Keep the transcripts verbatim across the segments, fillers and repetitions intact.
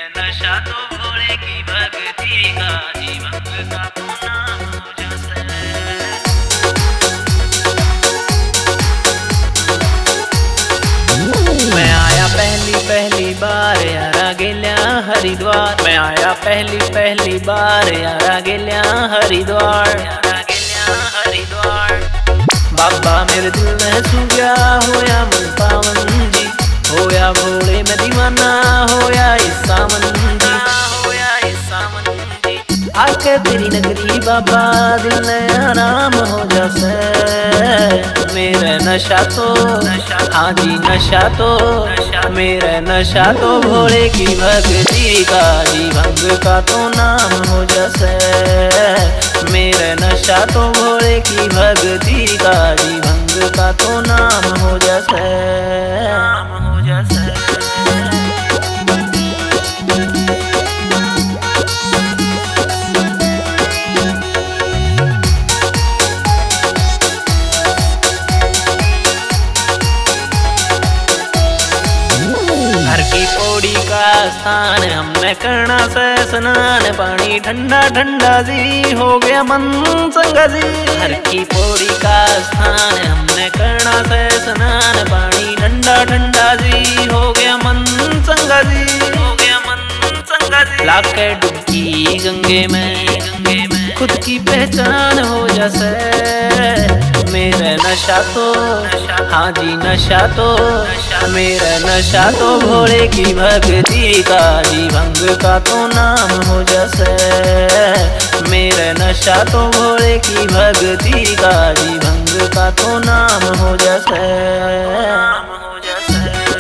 नशा तो भोले की भक्ति का, जीवन का तो नाम हो जैसे। मैं आया पहली पहली बार यारा गेल्या हरिद्वार, मैं आया पहली पहली बार यारा गेल्या हरिद्वार, यारा गेल्या हरिद्वार। बाबा मेरे दिल में सू गया होया मन पावन जी, होया भोले में दीवाना होया इस सावन जी, होया इस सावन जी। आके तेरी नगरी बाबा दिल में आराम हो जैसे। मेरा नशा तो हाँ जी नशा तो मेरा नशा तो भोले की भक्ति का, जी भंग का तो नाम हो जैसे। मेरा नशा तो भोले की भक्ति का, जी भंग का तो नाम हो जैसे, नाम हो जैसे। हर की पौड़ी का स्थान हमने करना से स्नान, पानी ठंडा ठंडा जी हो गया मन संगा जी। हर की पौड़ी का स्थान हमने करना से स्नान, पानी ठंडा ठंडा जी हो गया मन संगा जी, हो गया मन संगा जी। लाके डुबकी गंगे में, गंगे में खुद की पहचान हो जैसे। मेरा नशा तो हाँ जी नशा तो मेरा नशा तो भोले की भक्ति का, जी भंग का तो नाम हो जैसे। मेरा नशा तो भोले की भक्ति का, जी भंग का तो नाम हो जैसे, नाम हो जैसे।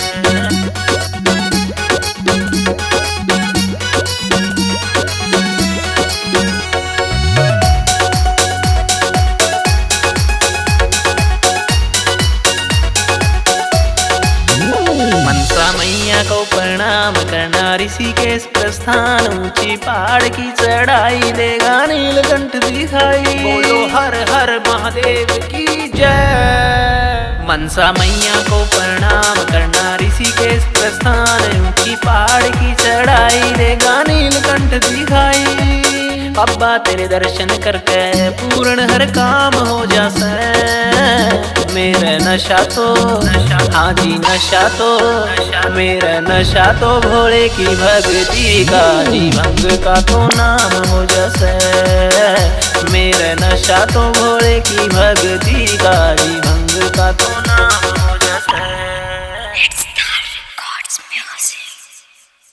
मनसा मैया को प्रणाम करना ऋषिकेश प्रस्थान, ऊंची पहाड़ की चढ़ाई देगा नीलकंठ दिखाई, बोलो हर हर महादेव की जय। मनसा मैया को प्रणाम करना ऋषिकेश प्रस्थान, ऊंची पहाड़ की चढ़ाई देगा नीलकंठ दिखाई। बाबा तेरे दर्शन करके पूर्ण हर काम हो जासे। मेरा नशा तो हाँ जी नशा तो मेरा नशा तो भोले की भक्ति का, जी भंग का तो नाम हो जैसे। मेरा नशा तो भोले की भक्ति का, जी भंग का तो नाम हो जैसे।